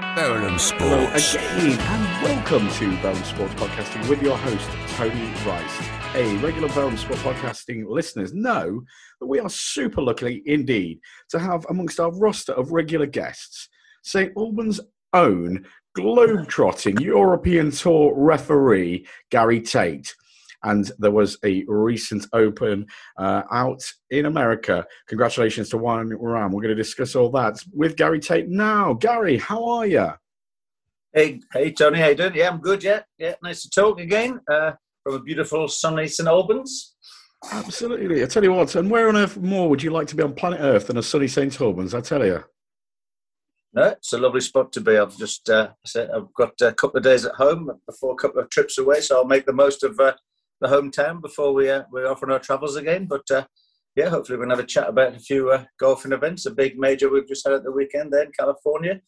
Verulam Hello Sports. again, and welcome to Verulam Sports Podcasting with your host, Tony Rice. Regular Verulam Sports Podcasting listeners know that we are super lucky indeed to have amongst our roster of regular guests, St Albans' own globe-trotting European Tour referee, Gary Tate. And there was a recent Open out in America. Congratulations to Juan Ram. We're going to discuss all that with Gary Tate now. Gary, how are you? Hey, Tony, how you doing? Yeah, I'm good. Yeah, nice to talk again from a beautiful sunny St Albans. Absolutely. I tell you what, and where on earth more would you like to be on planet Earth than a sunny St Albans? I tell you. No, it's a lovely spot to be. I've just I've got a couple of days at home before a couple of trips away, so I'll make the most of the hometown before we're off on our travels again. But hopefully we're going to have a chat about a few golfing events, a big major we've just had at the weekend there in California.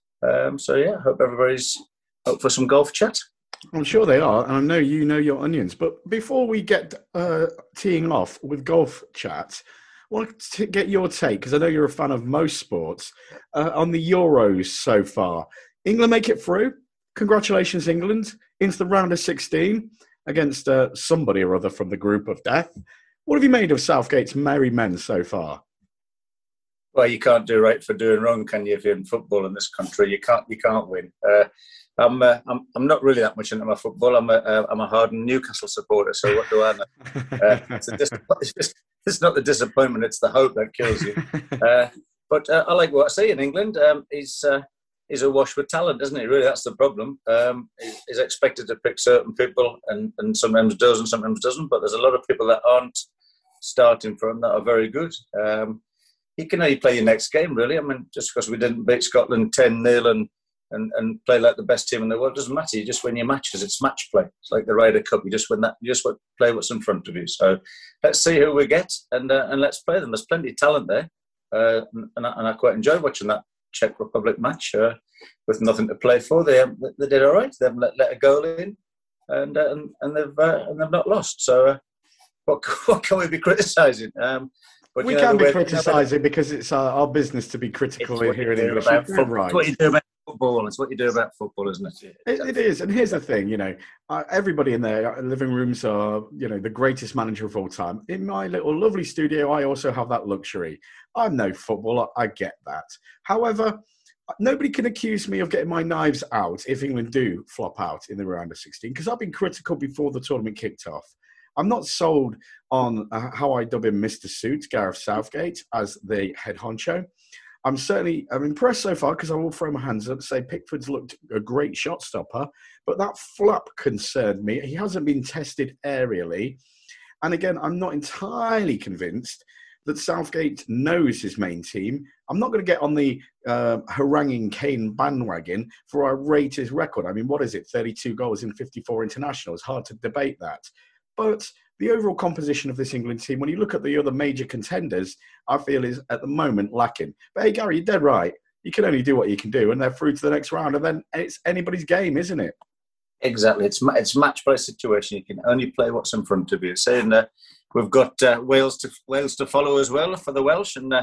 Hope everybody's up for some golf chat. I'm sure they are, and I know you know your onions. But before we get teeing off with golf chat, I want to get your take, because I know you're a fan of most sports, on the Euros so far. England make it through. Congratulations, England, into the round of 16 against somebody or other from the group of death. What have you made of Southgate's merry men so far? Well, you can't do right for doing wrong, can you? If you're in football in this country, you can't win. I'm not really that much into my football. I'm a hardened Newcastle supporter. So what do I know? It's not the disappointment; it's the hope that kills you. But I like what I see in England. He's awash with talent, isn't he? Really, that's the problem. He's expected to pick certain people, and sometimes does and sometimes doesn't. But there's a lot of people that aren't starting for him that are very good. He can only play your next game, really. I mean, just because we didn't beat Scotland 10-0 and play like the best team in the world doesn't matter. You just win your matches. It's match play. It's like the Ryder Cup. You just win that. You just play what's in front of you. So let's see who we get and let's play them. There's plenty of talent there, and I quite enjoyed watching that Czech Republic match with nothing to play for. They did all right. They haven't let a goal in, and they've not lost. So what can we be criticising? But we can be criticising because it's our business to be critical here in English. Right. It's what you do about football. It's what you do about football, isn't it? It is. And here's the thing, everybody in their living rooms are, the greatest manager of all time. In my little lovely studio, I also have that luxury. I'm no footballer. I get that. However, nobody can accuse me of getting my knives out if England do flop out in the round of 16, because I've been critical before the tournament kicked off. I'm not sold on how I dub him Mr. Suits, Gareth Southgate, as the head honcho. I'm impressed so far, because I will throw my hands up and say Pickford's looked a great shot stopper, but that flop concerned me. He hasn't been tested aerially. And again, I'm not entirely convinced that Southgate knows his main team. I'm not going to get on the haranguing Kane bandwagon for I rate his record. I mean, what is it? 32 goals in 54 internationals. Hard to debate that. But the overall composition of this England team, when you look at the other major contenders, I feel is at the moment lacking. But hey, Gary, you're dead right. You can only do what you can do, and they're through to the next round, and then it's anybody's game, isn't it? Exactly. It's match play situation. You can only play what's in front of you. Saying we've got Wales to follow as well for the Welsh, and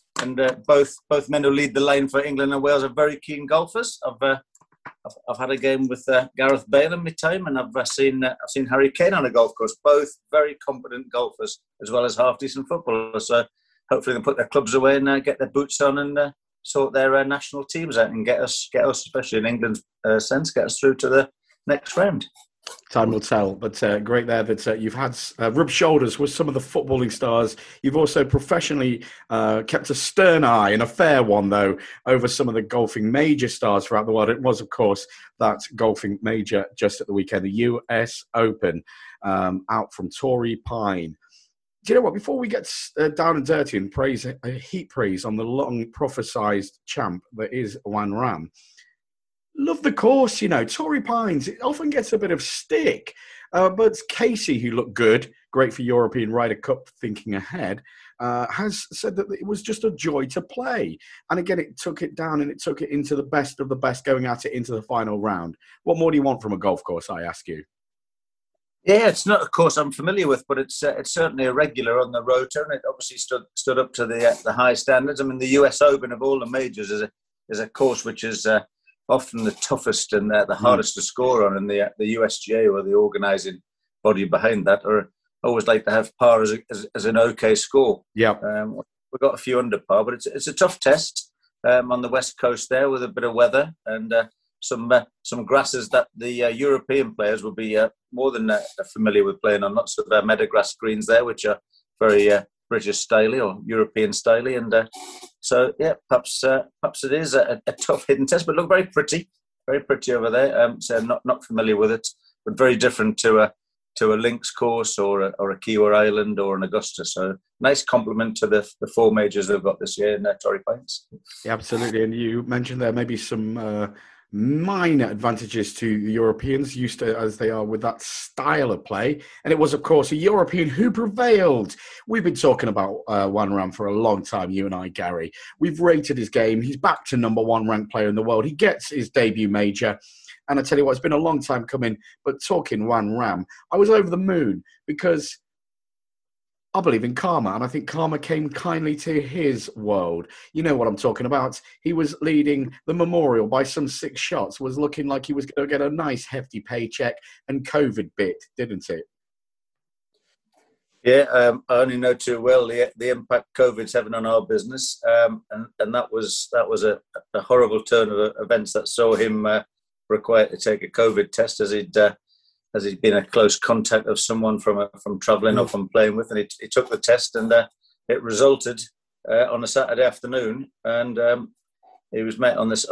both men who lead the line for England and Wales are very keen golfers. I've had a game with Gareth Bale in my time, and I've seen Harry Kane on a golf course. Both very competent golfers, as well as half decent footballers. So hopefully, they can put their clubs away and get their boots on and sort their national teams out and get us, especially in England's sense, get us through to the next round. Time will tell, but great there that you've had rubbed shoulders with some of the footballing stars. You've also professionally kept a stern eye, and a fair one, though, over some of the golfing major stars throughout the world. It was, of course, that golfing major just at the weekend, the US Open, out from Torrey Pine. Do you know what? Before we get down and dirty and heap praise on the long prophesized champ that is Juan Ram, love the course, Torrey Pines, it often gets a bit of stick. But Casey, who looked good, great for European Ryder Cup thinking ahead, has said that it was just a joy to play. And again, it took it down and it took it into the best of the best going at it into the final round. What more do you want from a golf course, I ask you? Yeah, it's not a course I'm familiar with, but it's certainly a regular on the rotor, and it obviously stood up to the high standards. I mean, the US Open of all the majors is a course which is often the toughest and the hardest to score on, and the USGA, or the organising body behind that, are always like to have par as an okay score. Yeah. We've got a few under par, but it's a tough test on the west coast there, with a bit of weather and some grasses that the European players will be more than familiar with playing on. Lots of meadowgrass greens there, which are very British styley or European styley, and so yeah, perhaps it is a tough hidden test, but look very pretty over there. So I'm not familiar with it, but very different to a links course or a Kiwa Island or an Augusta. So nice compliment to the four majors they've got this year in Torrey Pines. Yeah, absolutely. And you mentioned there maybe some minor advantages to the Europeans, used to as they are with that style of play. And it was, of course, a European who prevailed. We've been talking about Wan Ram for a long time, you and I, Gary. We've rated his game. He's back to number one ranked player in the world. He gets his debut major. And I tell you what, it's been a long time coming. But talking Wan Ram, I was over the moon because I believe in karma, and I think karma came kindly to his world. You know what I'm talking about. He was leading the Memorial by some 6 shots, was looking like he was going to get a nice hefty paycheck, and COVID bit, didn't it? Yeah, I only know too well the impact COVID's having on our business, and that was a horrible turn of events that saw him required to take a COVID test as he'd been a close contact of someone from travelling or from playing with, and he took the test, and it resulted on a Saturday afternoon, and he was met on this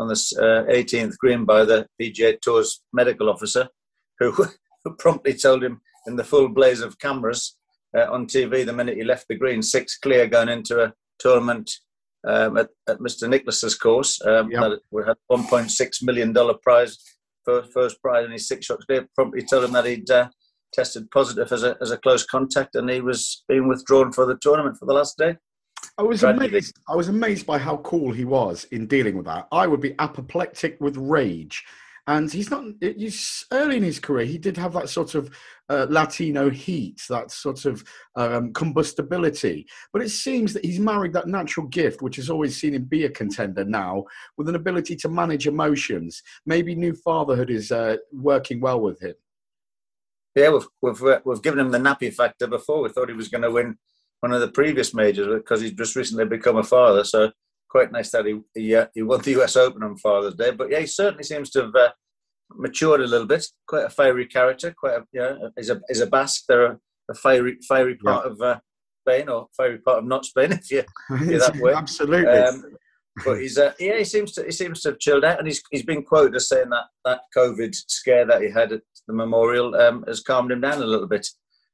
18th green by the PGA Tour's medical officer, who promptly told him in the full blaze of cameras on TV the minute he left the green, 6 clear going into a tournament at Mr. Nicklaus's course that we had $1.6 million prize. First prize, and his 6 shots clear. Promptly told him that he'd tested positive as a close contact, and he was being withdrawn for the tournament for the last day. I was amazed by how cool he was in dealing with that. I would be apoplectic with rage. And he's early in his career, he did have that sort of Latino heat, that sort of combustibility. But it seems that he's married that natural gift, which has always seen him be a contender now, with an ability to manage emotions. Maybe new fatherhood is working well with him. Yeah, we've given him the nappy factor before. We thought he was going to win one of the previous majors because he's just recently become a father. So quite nice that he won the US Open on Father's Day. But yeah, he certainly seems to have matured a little bit. Quite a fiery character. Is a Basque. They're a fiery part of Spain, or fiery part of not Spain, if you that way. Absolutely. But he seems to have chilled out, and he's been quoted as saying that COVID scare that he had at the Memorial has calmed him down a little bit.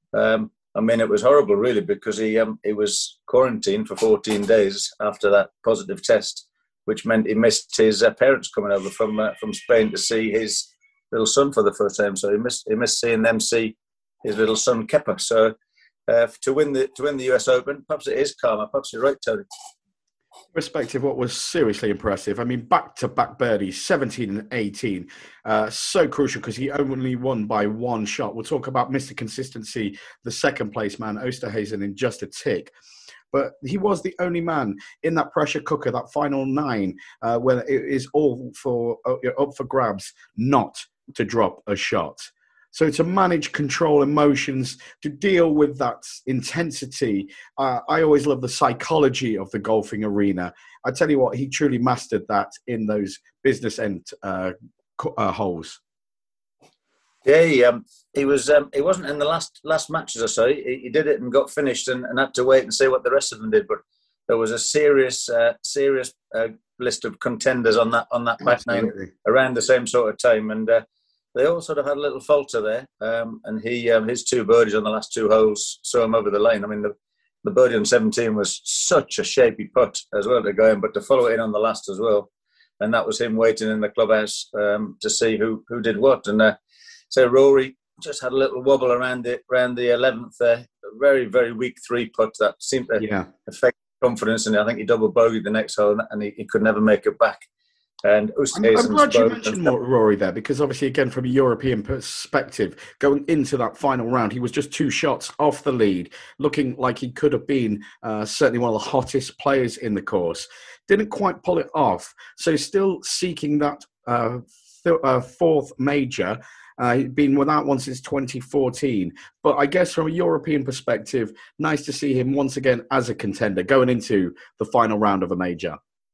I mean, it was horrible, really, because he was quarantined for 14 days after that positive test, which meant he missed his parents coming over from Spain to see his little son for the first time. So he missed seeing them see his little son Kepa. So to win the US Open, perhaps it is karma. Perhaps you're right, Tony. Perspective, what was seriously impressive. I mean, back-to-back birdies, 17 and 18. So crucial because he only won by 1 shot. We'll talk about Mr. Consistency, the second place man, Osterhazen, in just a tick. But he was the only man in that pressure cooker, that final 9, where it is all up for grabs not to drop a shot. So to manage, control emotions, to deal with that intensity, I always love the psychology of the golfing arena. I tell you what, he truly mastered that in those business end holes. Yeah, he wasn't in the last matches or so. He did it and got finished and had to wait and see what the rest of them did. But there was a serious list of contenders on that back 9 around the same sort of time, and they all sort of had a little falter there, and his 2 birdies on the last 2 holes saw him over the line. I mean, the birdie on 17 was such a shapy putt as well to go in, but to follow it in on the last as well, and that was him waiting in the clubhouse to see who did what. And so Rory just had a little wobble around the 11th there, a very, very weak 3 putt that seemed to affect confidence, and I think he double bogeyed the next hole, and he could never make it back. And I'm Oosthuizen's glad you both. mentioned Rory there, because obviously, again, from a European perspective, going into that final round, he was just 2 shots off the lead, looking like he could have been certainly one of the hottest players in the course. Didn't quite pull it off, so still seeking that fourth major. He'd been without one since 2014. But I guess from a European perspective, nice to see him once again as a contender going into the final round of a major.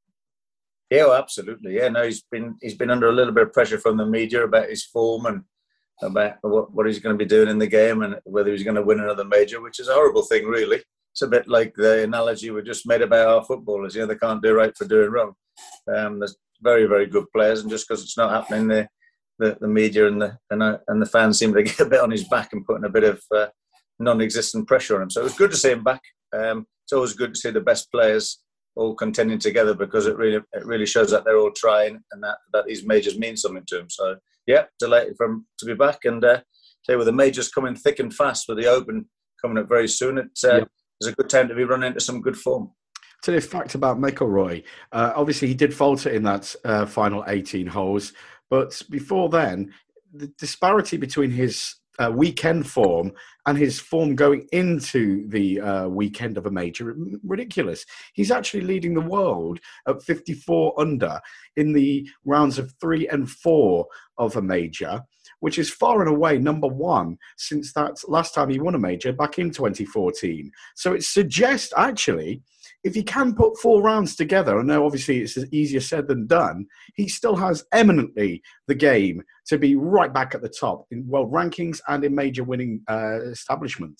Yeah, well, absolutely. Yeah, no, he's been under a little bit of pressure from the media about his form and about what he's going to be doing in the game and whether he's going to win another major, which is a horrible thing, really. It's a bit like the analogy we just made about our footballers. They can't do right for doing wrong. There's very, very good players, and just because it's not happening, the media and the fans seem to get a bit on his back and putting a bit of non-existent pressure on him. So it was good to see him back. It's always good to see the best players all contending together, because it really shows that they're all trying and that these majors mean something to them. So yeah, delighted to be back, and say with the majors coming thick and fast, with the Open coming up very soon, it's a good time to be running into some good form. To the fact about McIlroy, obviously he did falter in that final 18 holes, but before then, the disparity between his weekend form and his form going into the weekend of a major, ridiculous. He's actually leading the world at 54 under in the rounds of 3 and 4 of a major, which is far and away number 1 since that last time he won a major back in 2014. So it suggests, actually, if he can put 4 rounds together, I know obviously it's easier said than done, he still has eminently the game to be right back at the top in world rankings and in major winning establishment.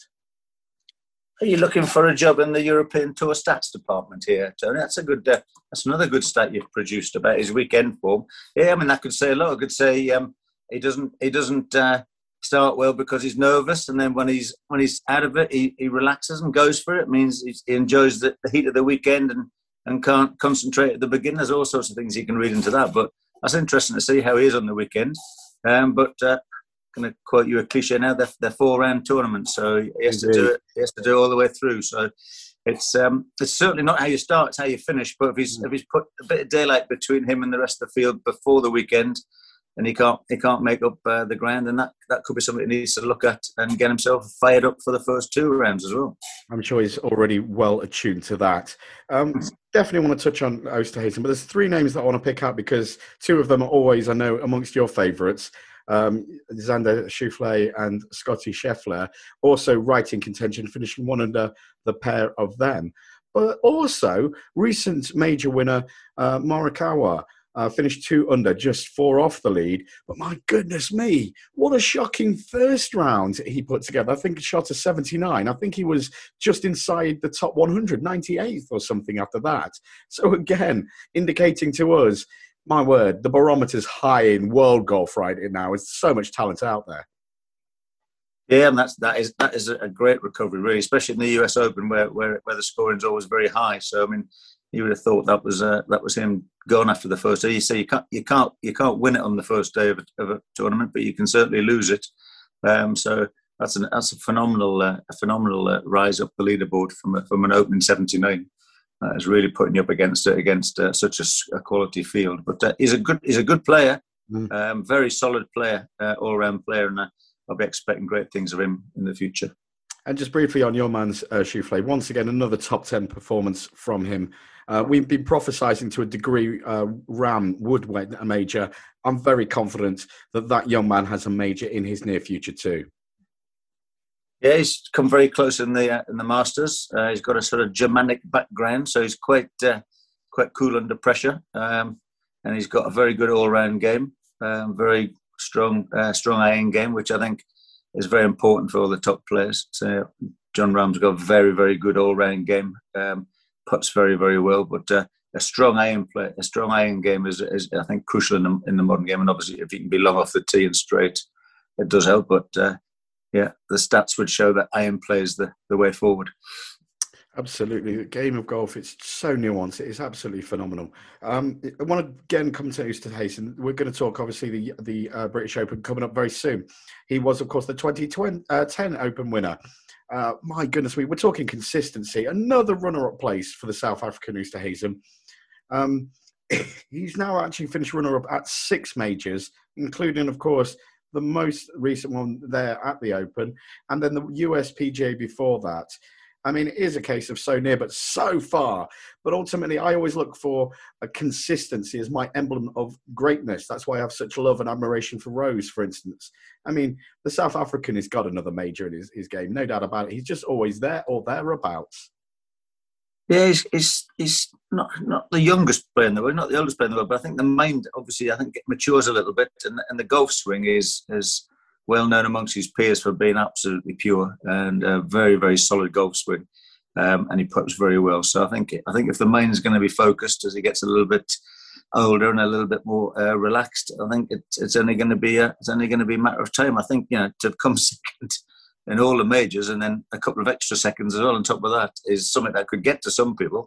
Are you looking for a job in the European Tour stats department here, Tony? That's a good. That's another good stat you've produced about his weekend form. Yeah, I mean that could say a lot. I could say he doesn't start well because he's nervous, and then when he's out of it, he relaxes and goes for it. It means he enjoys the heat of the weekend and can't concentrate at the beginning. There's all sorts of things you can read into that, but that's interesting to see how he is on the weekend. But going to quote you a cliche now. They're 4-round tournaments, so he has to do it. He has to do it all the way through. So it's certainly not how you start; it's how you finish. But if he's put a bit of daylight between him and the rest of the field before the weekend, and he can't make up the ground, and that could be something he needs to look at and get himself fired up for the first 2 rounds as well. I'm sure he's already well attuned to that. Definitely want to touch on Oosthuizen, but there's 3 names that I want to pick up because 2 of them are always, I know, amongst your favourites. Xander Schauffele and Scottie Scheffler, also right in contention, finishing 1 under the pair of them. But also, recent major winner Morikawa finished 2 under, just 4 off the lead. But my goodness me, what a shocking first round he put together. I think he shot a 79. I think he was just inside the top 100, 98th or something after that. So again, indicating to us, my word, the barometer's high in world golf right now. There's so much talent out there. Yeah, and that is a great recovery, really, especially in the US Open, where the scoring is always very high. So I mean, you would have thought that was him going after the first day. You say you can't win it on the first day of a tournament, but you can certainly lose it. So that's a phenomenal rise up the leaderboard from an opening 79. Is really putting you up against such a quality field. But he's a good player, very solid player, all round player, and I'll be expecting great things of him in the future. And just briefly on your man's Schauffele, once again another top 10 performance from him. We've been prophesying to a degree Rahm would win a major. I'm very confident that young man has a major in his near future too. Yeah, he's come very close in the Masters. He's got a sort of Germanic background, so he's quite cool under pressure, and he's got a very good all-round game, very strong iron game, which I think is very important for all the top players. So Jon Rahm's got a very, very good all-round game, puts very, very well, but a strong iron game is I think crucial in the modern game, and obviously if you can be long off the tee and straight, it does help, but. Yeah, the stats would show that iron play is the way forward. Absolutely. The game of golf, it's so nuanced. It is absolutely phenomenal. I want to again come to Oosthuizen. We're going to talk, obviously, the British Open coming up very soon. He was, of course, the 2010 Open winner. My goodness, we're talking consistency. Another runner-up place for the South African Oosthuizen. he's now actually finished runner-up at 6 majors, including, of course, the most recent one there at the Open, and then the USPGA before that. I mean, it is a case of so near, but so far. But ultimately, I always look for a consistency as my emblem of greatness. That's why I have such love and admiration for Rose, for instance. I mean, the South African has got another major in his game, no doubt about it. He's just always there or thereabouts. Yeah, he's not the youngest player in the world, not the oldest player in the world, but I think the mind, obviously, I think it matures a little bit, and the golf swing is well known amongst his peers for being absolutely pure and a very, very solid golf swing, and he puts very well. So I think if the mind is going to be focused as he gets a little bit older and a little bit more relaxed, I think it's only going to be a matter of time. I think, to come second in all the majors and then a couple of extra seconds as well on top of that is something that could get to some people.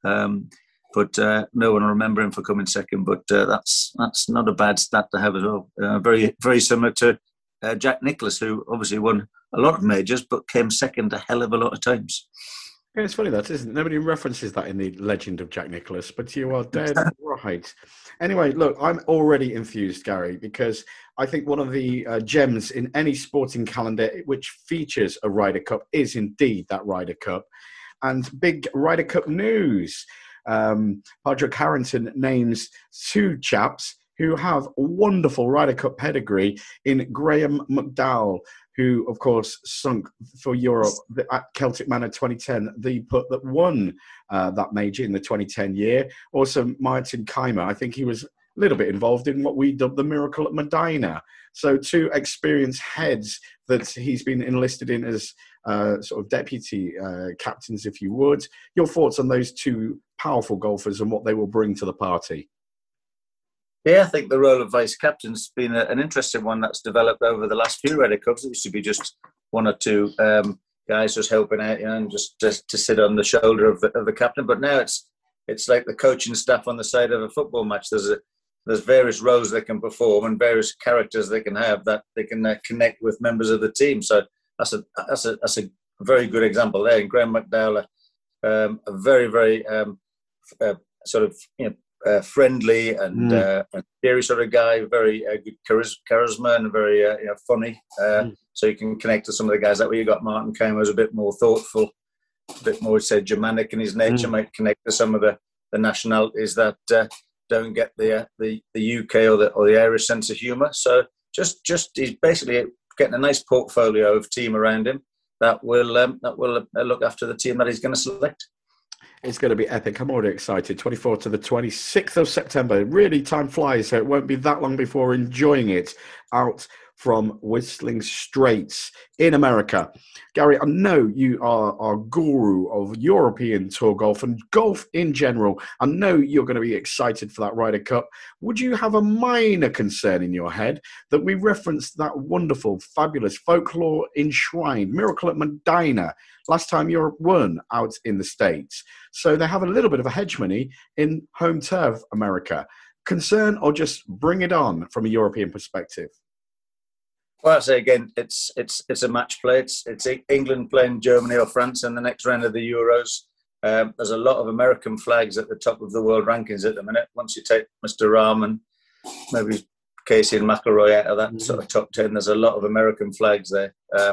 But no one will remember him for coming second. But that's not a bad stat to have as well. Very, very similar to Jack Nicklaus, who obviously won a lot of majors but came second a hell of a lot of times. Yeah, it's funny that, isn't it? Nobody references that in the legend of Jack Nicklaus, but you are dead right. Anyway, look, I'm already enthused, Gary, because I think one of the gems in any sporting calendar which features a Ryder Cup is indeed that Ryder Cup. And big Ryder Cup news. Padraig Harrington names 2 chaps who have wonderful Ryder Cup pedigree in Graham McDowell, who, of course, sunk for Europe at Celtic Manor 2010, the putt that won that major in the 2010 year. Also, Martin Kaymer, I think he was a little bit involved in what we dubbed the Miracle at Medina. So 2 experienced heads that he's been enlisted in as sort of deputy captains, if you would. Your thoughts on those 2 powerful golfers and what they will bring to the party? Yeah, I think the role of vice captain's been an interesting one that's developed over the last few Ryder Cups. It used to be just 1 or 2 guys just helping out, and just to sit on the shoulder of the captain. But now it's like the coaching staff on the side of a football match. There's various roles they can perform and various characters they can have that they can connect with members of the team. So that's a very good example there. And Graham McDowell, a very, very sort of friendly and cheery sort of guy, very good charisma and very funny. So you can connect to some of the guys. That way you got Martin Kaymer, who's a bit more thoughtful, a bit more, say, Germanic in his nature, might connect to some of the nationalities that don't get the UK or the Irish sense of humour. So just he's basically getting a nice portfolio of team around him that will look after the team that he's going to select. It's going to be epic. I'm already excited. 24th to the 26th of September. Really, time flies, so it won't be that long before enjoying it out from Whistling Straits in America. Gary, I know you are our guru of European Tour golf and golf in general. I know you're going to be excited for that Ryder Cup. Would you have a minor concern in your head that we referenced that wonderful, fabulous, folklore enshrined Miracle at Medina last time Europe won out in the States? So they have a little bit of a hegemony in home turf America. Concern or just bring it on from a European perspective? Well, I say again, it's a match play. It's England playing Germany or France in the next round of the Euros. There's a lot of American flags at the top of the world rankings at the minute. Once you take Mr. Rahman, maybe Casey and McIlroy out of that sort of top 10, there's a lot of American flags there.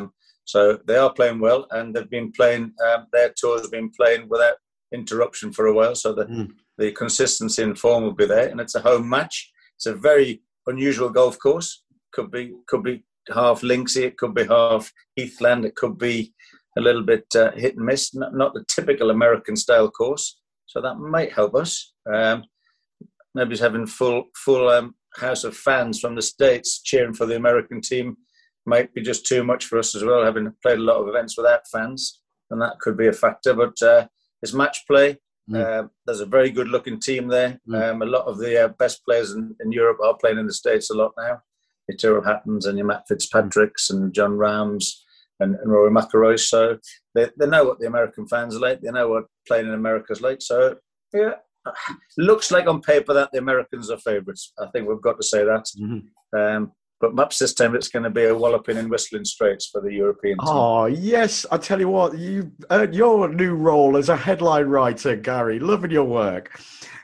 So they are playing well, and they've been playing. Their tours have been playing without interruption for a while. So the consistency and form will be there, and it's a home match. It's a very unusual golf course. Could be half linksy, it could be half heathland, it could be a little bit hit and miss, not the typical American style course, so that might help us. Maybe having full house of fans from the States cheering for the American team might be just too much for us as well, having played a lot of events without fans, and that could be a factor. But it's match play. There's a very good looking team there. A lot of the best players in Europe are playing in the States a lot now. Your Tyrrell Hattons and your Matt Fitzpatricks and John Rahms and Rory McIlroy. So they know what the American fans are like. They know what playing in America is like. So, yeah, looks like on paper that the Americans are favourites. I think we've got to say that. But perhaps this time it's going to be a walloping in Whistling Straits for the European team. Oh, yes. I tell you what, you earned your new role as a headline writer, Gary. Loving your work.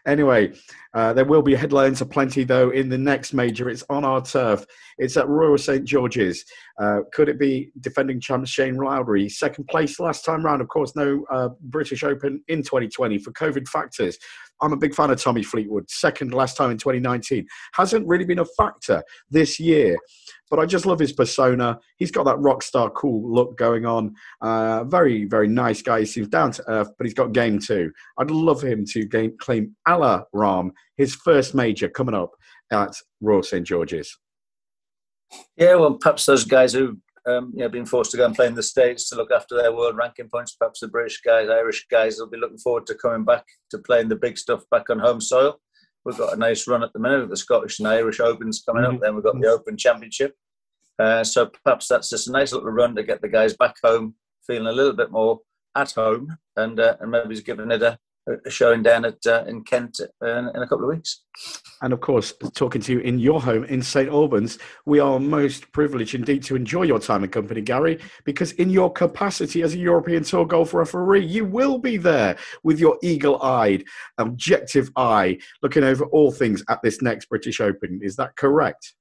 Anyway, there will be headlines aplenty, though, in the next major. It's on our turf. It's at Royal St. George's. Could it be defending champ Shane Lowry? Second place last time round. Of course, no British Open in 2020 for COVID factors. I'm a big fan of Tommy Fleetwood. Second last time in 2019. Hasn't really been a factor this year. But I just love his persona. He's got that rock star cool look going on. Very, very nice guy. He seems down to earth, but he's got game too. I'd love him to claim Ala Ram, his first major coming up at Royal St. George's. Yeah, well, perhaps those guys who been forced to go and play in the States to look after their world ranking points, perhaps the British guys, Irish guys will be looking forward to coming back to playing the big stuff back on home soil. We've got a nice run at the minute with the Scottish and Irish Opens coming up. Then we've got the Open Championship. So perhaps that's just a nice little run to get the guys back home, feeling a little bit more at home, and maybe he's giving it a showing down in Kent in a couple of weeks. And of course, talking to you in your home in St Albans, we are most privileged indeed to enjoy your time and company, Gary, because in your capacity as a European Tour golf referee, you will be there with your eagle-eyed, objective eye, looking over all things at this next British Open. Is that correct?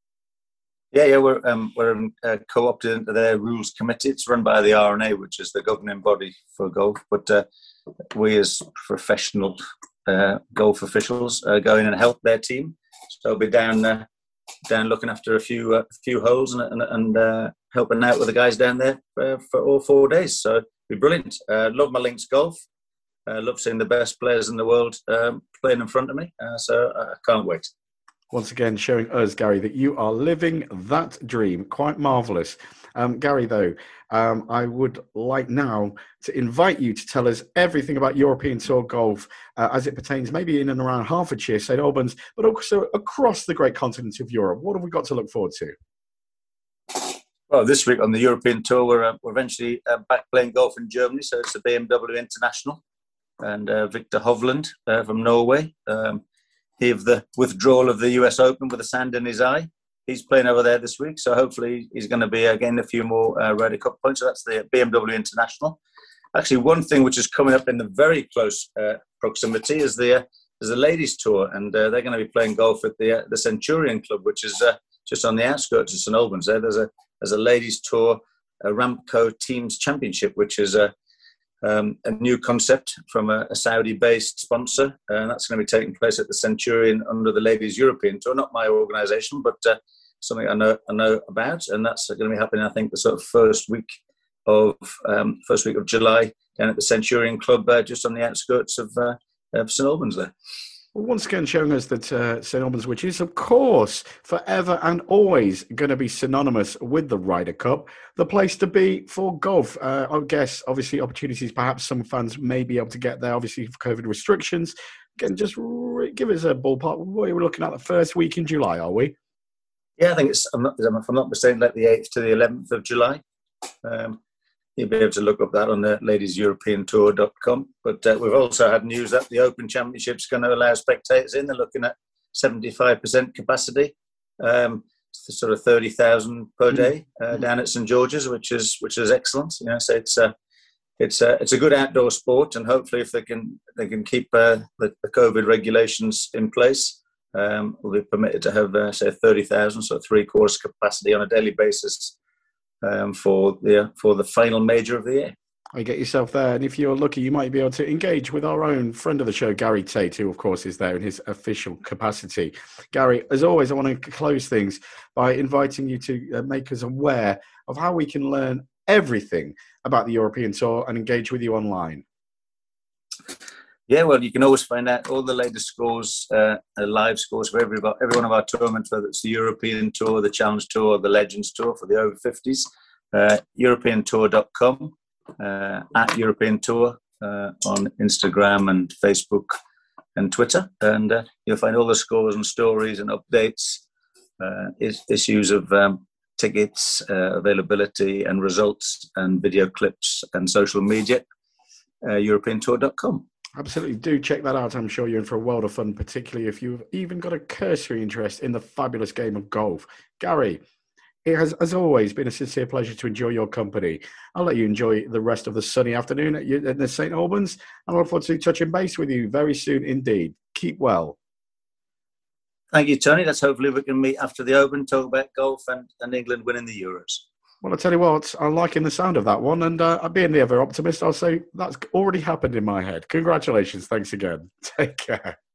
Yeah, we're co-opted into their rules committee. It's run by the R&A, which is the governing body for golf. But we, as professional golf officials, go in and help their team. So I'll be down looking after a few holes and helping out with the guys down there for all 4 days. So it'll be brilliant. Love my links golf. Love seeing the best players in the world playing in front of me. So I can't wait. Once again, showing us, Gary, that you are living that dream. Quite marvellous. Gary, though, I would like now to invite you to tell us everything about European Tour golf as it pertains maybe in and around Hertfordshire, St Albans, but also across the great continent of Europe. What have we got to look forward to? Well, this week on the European Tour, we're eventually back playing golf in Germany. So it's the BMW International and Victor Hovland from Norway. He of the withdrawal of the US Open with the sand in his eye. He's playing over there this week, so hopefully he's going to be getting a few more Ryder Cup points. So that's the BMW International. Actually, one thing which is coming up in the very close proximity is the ladies' tour, and they're going to be playing golf at the Centurion Club, which is just on the outskirts of St Albans. There's a ladies' tour, a Ramco Teams Championship, which is a new concept from a Saudi-based sponsor, and that's going to be taking place at the Centurion under the Ladies European Tour. Not my organisation, but something I know about, and that's going to be happening, I think, the sort of first week of July down at the Centurion Club, just on the outskirts of St Albans there. Once again, showing us that St Albans, which is, of course, forever and always going to be synonymous with the Ryder Cup, the place to be for golf. I guess, obviously, opportunities, perhaps some fans may be able to get there, obviously, for COVID restrictions. Again, just give us a ballpark. What are we looking at the first week in July, are we? Yeah, I think if I'm not mistaken, like the 8th to the 11th of July. You'll be able to look up that on the ladieseuropeantour.com. But we've also had news that the Open Championship's going to allow spectators in. They're looking at 75% capacity, sort of 30,000 per day down at St George's, which is excellent. You know, so it's a good outdoor sport, and hopefully, if they can keep the COVID regulations in place, we'll be permitted to have say 30,000, so 3/4 capacity on a daily basis. For the final major of the year. You get yourself there, and if you're lucky, you might be able to engage with our own friend of the show, Gary Tate, who, of course, is there in his official capacity. Gary, as always, I want to close things by inviting you to make us aware of how we can learn everything about the European Tour and engage with you online. Yeah, well, you can always find out all the latest scores, live scores for every one of our tournaments, whether it's the European Tour, the Challenge Tour, or the Legends Tour for the over 50s. Europeantour.com, at European Tour on Instagram and Facebook and Twitter. And you'll find all the scores and stories and updates, issues of tickets, availability and results and video clips and social media. Europeantour.com. Absolutely. Do check that out. I'm sure you're in for a world of fun, particularly if you've even got a cursory interest in the fabulous game of golf. Gary, It has, as always, been a sincere pleasure to enjoy your company. I'll let you enjoy the rest of the sunny afternoon at the St Albans, and I look forward to touching base with you very soon indeed. Keep well. Thank you, Tony. Let's hopefully we can meet after the Open, talk about golf and England winning the Euros. Well, I'll tell you what, I'm liking the sound of that one, and being the ever optimist, I'll say that's already happened in my head. Congratulations. Thanks again. Take care.